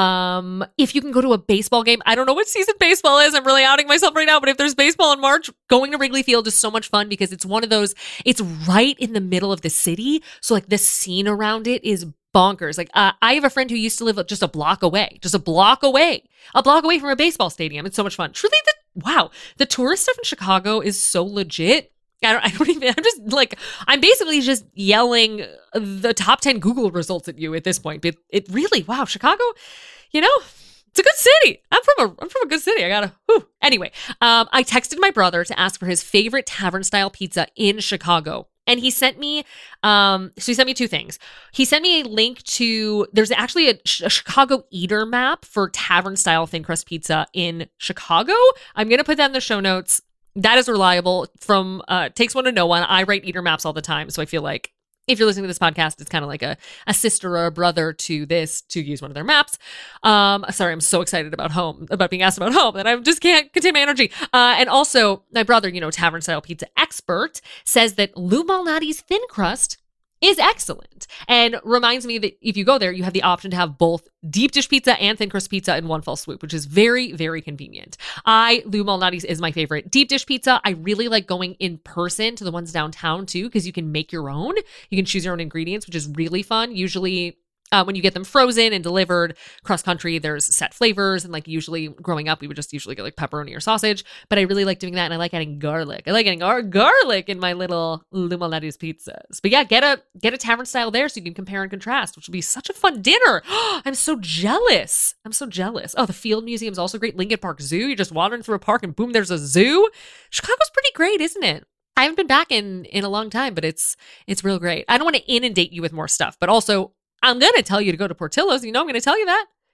Um, if you can go to a baseball game, I don't know what season baseball is. I'm really outing myself right now, but if there's baseball in March, going to Wrigley Field is so much fun because it's one of those, it's right in the middle of the city. So like the scene around it is bonkers. Like uh, I have a friend who used to live just a block away, just a block away, a block away from a baseball stadium. It's so much fun. Truly, the wow, the tourist stuff in Chicago is so legit. I don't, I don't even, I'm just like, I'm basically just yelling the top ten Google results at you at this point. But it really, wow, Chicago, you know, it's a good city. I'm from a, I'm from a good city. I gotta, whew. Anyway, um, I texted my brother to ask for his favorite tavern style pizza in Chicago. And he sent me, um, so he sent me two things. He sent me a link to, there's actually a, a Chicago eater map for tavern style thin crust pizza in Chicago. I'm going to put that in the show notes. That is reliable from, uh, Takes One to Know One. I write eater maps all the time. So I feel like if you're listening to this podcast, it's kind of like a, a sister or a brother to this, to use one of their maps. Um, sorry, I'm so excited about home, about being asked about home that I just can't contain my energy. Uh, and also my brother, you know, tavern style pizza expert, says that Lou Malnati's thin crust is excellent and reminds me that if you go there, you have the option to have both deep dish pizza and thin crust pizza in one fell swoop, which is very, very convenient. I, Lou Malnati's is my favorite deep dish pizza. I really like going in person to the ones downtown too, because you can make your own. You can choose your own ingredients, which is really fun. Usually Uh, when you get them frozen and delivered cross country, there's set flavors. And like usually growing up, we would just usually get like pepperoni or sausage. But I really like doing that. And I like adding garlic. I like adding gar- garlic in my little Lou Malnati's pizzas. But yeah, get a get a tavern style there so you can compare and contrast, which will be such a fun dinner. I'm so jealous. I'm so jealous. Oh, the Field Museum is also great. Lincoln Park Zoo. You're just wandering through a park and boom, there's a zoo. Chicago's pretty great, isn't it? I haven't been back in in a long time, but it's it's real great. I don't want to inundate you with more stuff, but also I'm going to tell you to go to Portillo's. You know I'm going to tell you that.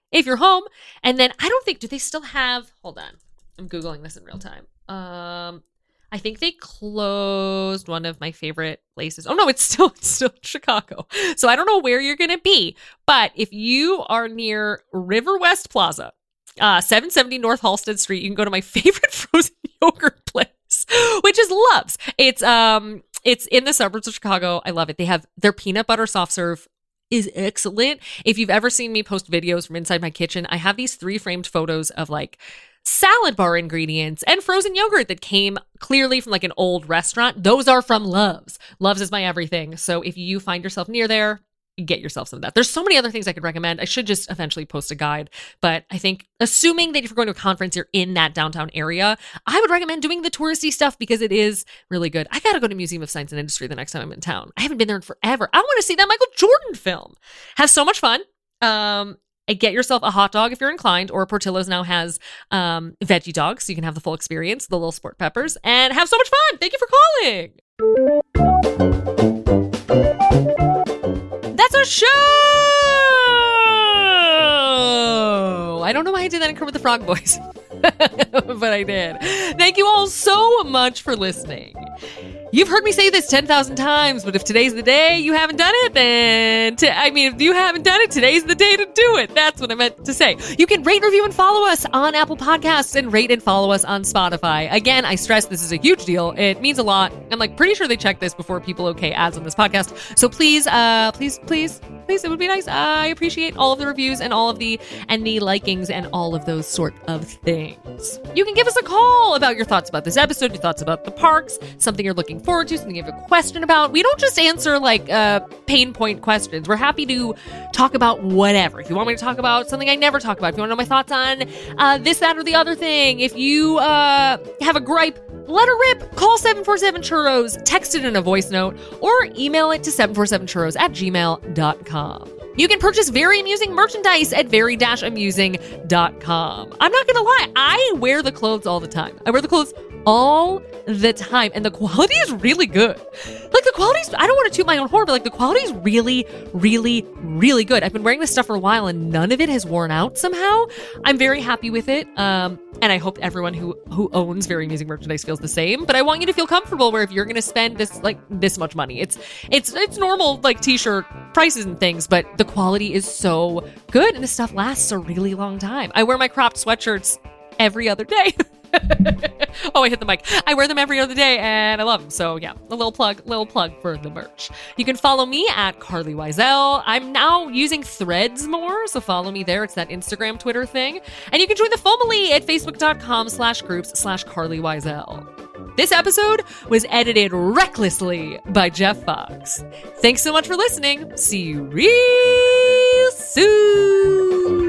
if you're home. And then I don't think, do they still have, hold on, I'm Googling this in real time. Um, I think they closed one of my favorite places. Oh no, it's still, it's still Chicago. So I don't know where you're going to be, but if you are near River West Plaza, uh, seven seventy North Halsted Street, you can go to my favorite frozen yogurt place, which is Love's. It's, um, it's in the suburbs of Chicago. I love it. They have their peanut butter soft serve is excellent. If you've ever seen me post videos from inside my kitchen, I have these three framed photos of like salad bar ingredients and frozen yogurt that came clearly from like an old restaurant. Those are from Love's. Love's is my everything. So if you find yourself near there, get yourself some of that. There's so many other things I could recommend. I should just eventually post a guide, but I think assuming that if you're going to a conference, you're in that downtown area, I would recommend doing the touristy stuff because it is really good. I got to go to Museum of Science and Industry the next time I'm in town. I haven't been there in forever. I want to see that Michael Jordan film. Have so much fun. Um, Get yourself a hot dog if you're inclined, or Portillo's now has um, veggie dogs, so you can have the full experience, the little sport peppers, and have so much fun. Thank you for calling. That's our show! I don't know why I did that in Kermit the Frog voice, but I did. Thank you all so much for listening. You've heard me say this ten thousand times, but if today's the day you haven't done it, then, t- I mean, if you haven't done it, today's the day to do it. That's what I meant to say. You can rate, review, and follow us on Apple Podcasts and rate and follow us on Spotify. Again, I stress this is a huge deal. It means a lot. I'm like pretty sure they check this before people okay ads on this podcast. So please, uh, please, please, please, it would be nice. I appreciate all of the reviews and all of the, and the likings and all of those sort of things. You can give us a call about your thoughts about this episode, your thoughts about the parks, something you're looking forward to, something you have a question about. We don't just answer like uh, pain point questions. We're happy to talk about whatever. If you want me to talk about something I never talk about, if you want to know my thoughts on uh, this, that, or the other thing, if you uh, have a gripe, let her rip. Call seven four seven churros, text it in a voice note, or email it to seven four seven churros at gmail dot com. You can purchase Very Amusing merchandise at very amusing dot com. I'm not going to lie, I wear the clothes all the time. I wear the clothes all the time, and the quality is really good. Like the quality's, I don't want to toot my own horn, but like the quality is really, really, really good. I've been wearing this stuff for a while and none of it has worn out somehow. I'm very happy with it. Um, and I hope everyone who, who owns Very Amusing merchandise feels the same, but I want you to feel comfortable where if you're going to spend this, like this much money, it's, it's, it's normal like t-shirt prices and things, but the quality is so good and this stuff lasts a really long time. I wear my cropped sweatshirts every other day. Oh, I hit the mic. I wear them every other day and I love them. So yeah, a little plug, little plug for the merch. You can follow me at Carly Wiesel. I'm now using Threads more, so follow me there. It's that Instagram, Twitter thing. And you can join the FOMOly at facebook.com slash groups slash Carly Wiesel. This episode was edited recklessly by Jeff Fox. Thanks so much for listening. See you real soon.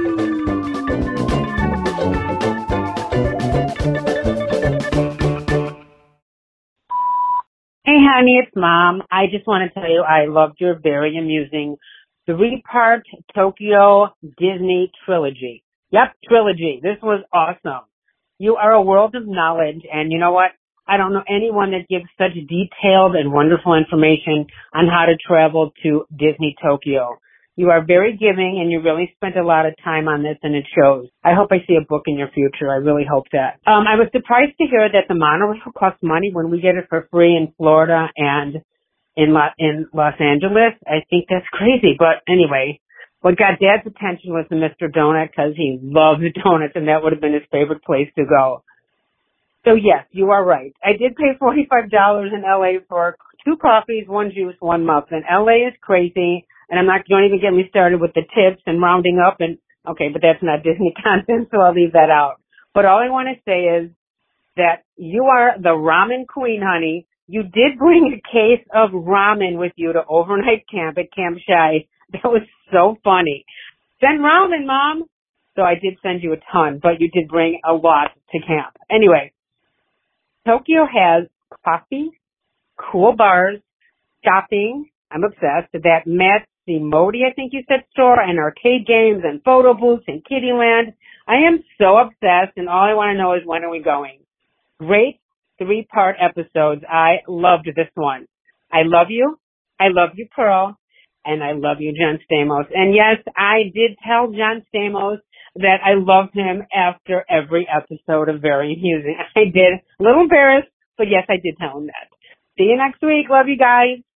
Hey, honey, it's Mom. I just want to tell you I loved your very amusing three-part Tokyo Disney trilogy. Yep, trilogy. This was awesome. You are a world of knowledge, and you know what? I don't know anyone that gives such detailed and wonderful information on how to travel to Disney Tokyo. You are very giving, and you really spent a lot of time on this, and it shows. I hope I see a book in your future. I really hope that. Um, I was surprised to hear that the monorail costs money when we get it for free in Florida and in, La- in Los Angeles. I think that's crazy. But anyway, what got Dad's attention was the Mister Donut because he loves donuts, and that would have been his favorite place to go. So, yes, you are right. I did pay forty-five dollars in L A for two coffees, one juice, one muffin. L A is crazy. And I'm not, don't even get me started with the tips and rounding up and, okay, but that's not Disney content, so I'll leave that out. But all I want to say is that you are the ramen queen, honey. You did bring a case of ramen with you to overnight camp at Camp Shai. That was so funny. Send ramen, Mom. So I did send you a ton, but you did bring a lot to camp. Anyway, Tokyo has coffee, cool bars, shopping. I'm obsessed. That Matsumoto, I think you said, store, and arcade games and photo booths and Kittyland. I am so obsessed, and all I want to know is when are we going? Great three-part episodes. I loved this one. I love you. I love you, Pearl. And I love you, John Stamos. And yes, I did tell John Stamos that I loved him after every episode of Very Amusing. I did. A little embarrassed, but yes, I did tell him that. See you next week. Love you guys.